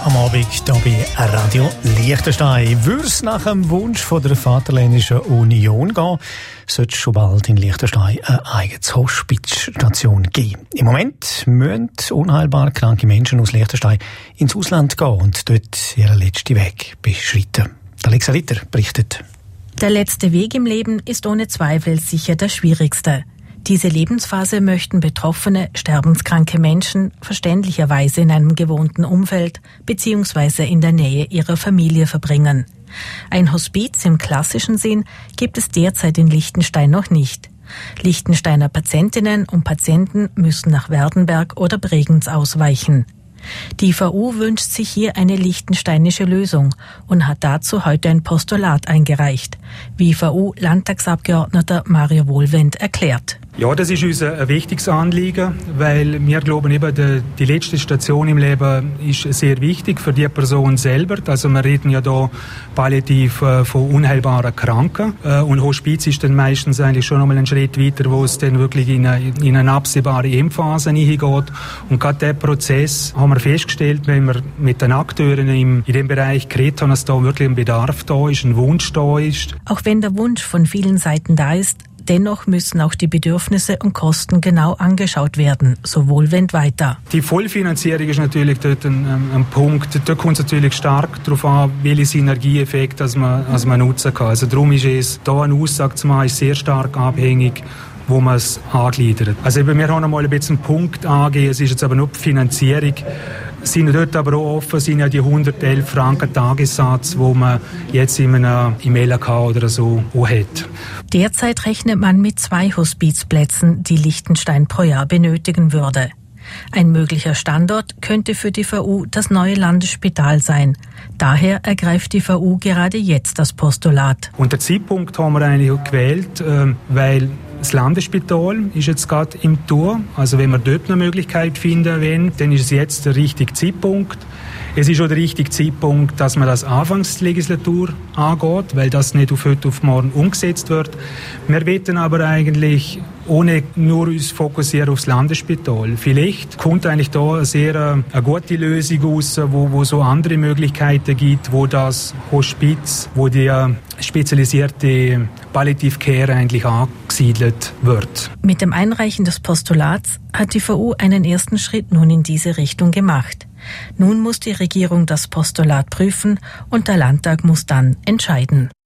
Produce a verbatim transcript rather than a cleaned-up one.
am Abend hier bei Radio Liechtenstein. Würde es nach dem Wunsch von der Vaterländischen Union gehen, sollte es schon bald in Liechtenstein eine eigene Hospizstation geben. Im Moment müssen unheilbar kranke Menschen aus Liechtenstein ins Ausland gehen und dort ihren letzten Weg beschreiten. Alexa Ritter berichtet. Der letzte Weg im Leben ist ohne Zweifel sicher der schwierigste. Diese Lebensphase möchten betroffene, sterbenskranke Menschen verständlicherweise in einem gewohnten Umfeld bzw. in der Nähe ihrer Familie verbringen. Ein Hospiz im klassischen Sinn gibt es derzeit in Liechtenstein noch nicht. Liechtensteiner Patientinnen und Patienten müssen nach Werdenberg oder Bregenz ausweichen. Die V U wünscht sich hier eine liechtensteinische Lösung und hat dazu heute ein Postulat eingereicht, wie V U-Landtagsabgeordneter Mario Wohlwend erklärt. Ja, das ist uns ein wichtiges Anliegen, weil wir glauben eben, die, die letzte Station im Leben ist sehr wichtig für die Person selber. Also wir reden ja da palliativ äh, von unheilbaren Kranken äh, und Hospiz ist dann meistens eigentlich schon einmal einen Schritt weiter, wo es dann wirklich in eine, in eine absehbare Endphase hineingeht. Und gerade diesen Prozess haben wir festgestellt, wenn wir mit den Akteuren im, in dem Bereich geredet haben, dass da wirklich ein Bedarf da ist, ein Wunsch da ist. Auch wenn der Wunsch von vielen Seiten da ist, dennoch müssen auch die Bedürfnisse und Kosten genau angeschaut werden, so Wohlwend weiter. Die Vollfinanzierung ist natürlich dort ein, ein Punkt. Da kommt es natürlich stark darauf an, welche Synergieeffekte dass man, dass man nutzen kann. Also darum ist es, da eine Aussage zu machen, ist sehr stark abhängig, wo man es angliedert. Also eben, wir haben einmal ein bisschen einen Punkt angegeben, es ist jetzt aber nur die Finanzierung. Sind dort aber auch offen, sind ja die hundertelf Franken Tagessatz, wo man jetzt in einem, im L A K oder so auch hat. Derzeit rechnet man mit zwei Hospizplätzen, die Liechtenstein pro Jahr benötigen würde. Ein möglicher Standort könnte für die V U das neue Landesspital sein. Daher ergreift die V U gerade jetzt das Postulat. Und den Zeitpunkt haben wir eigentlich auch gewählt, weil das Landesspital ist jetzt gerade im Tour. Also wenn wir dort eine Möglichkeit finden wollen, dann ist es jetzt der richtige Zeitpunkt. Es ist auch der richtige Zeitpunkt, dass man das Anfangslegislatur angeht, weil das nicht auf heute auf morgen umgesetzt wird. Wir wollen aber eigentlich ohne nur uns fokussieren aufs Landesspital. Vielleicht kommt eigentlich da eine sehr eine gute Lösung raus, wo, wo so andere Möglichkeiten gibt, wo das Hospiz, wo die spezialisierte Palliative Care eigentlich angesiedelt wird. Mit dem Einreichen des Postulats hat die V U einen ersten Schritt nun in diese Richtung gemacht. Nun muss die Regierung das Postulat prüfen und der Landtag muss dann entscheiden.